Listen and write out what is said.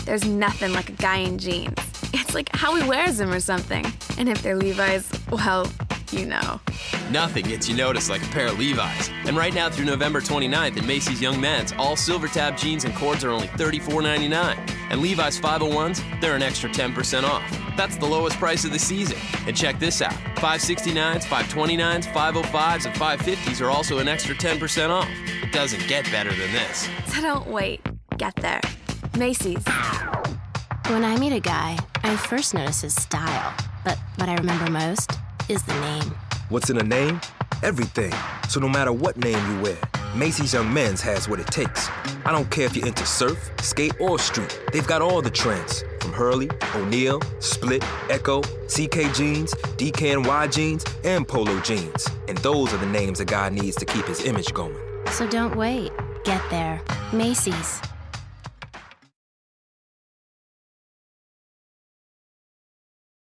There's nothing like a guy in jeans. It's like how he wears them or something. And if they're Levi's, well, you know. Nothing gets you noticed like a pair of Levi's. And right now through November 29th at Macy's Young Men's, all silver tab jeans and cords are only $34.99. And Levi's 501s, they're an extra 10% off. That's the lowest price of the season. And check this out. 569s, 529s, 505s, and 550s are also an extra 10% off. It doesn't get better than this. So don't wait. Get there. Macy's. When I meet a guy, I first notice his style. But what I remember most is the name. What's in a name? Everything. So no matter what name you wear, Macy's Young Men's has what it takes. I don't care if you're into surf, skate, or street. They've got all the trends. From Hurley, O'Neal, Split, Echo, CK jeans, DKNY jeans, and Polo jeans. And those are the names a guy needs to keep his image going. So don't wait. Get there. Macy's.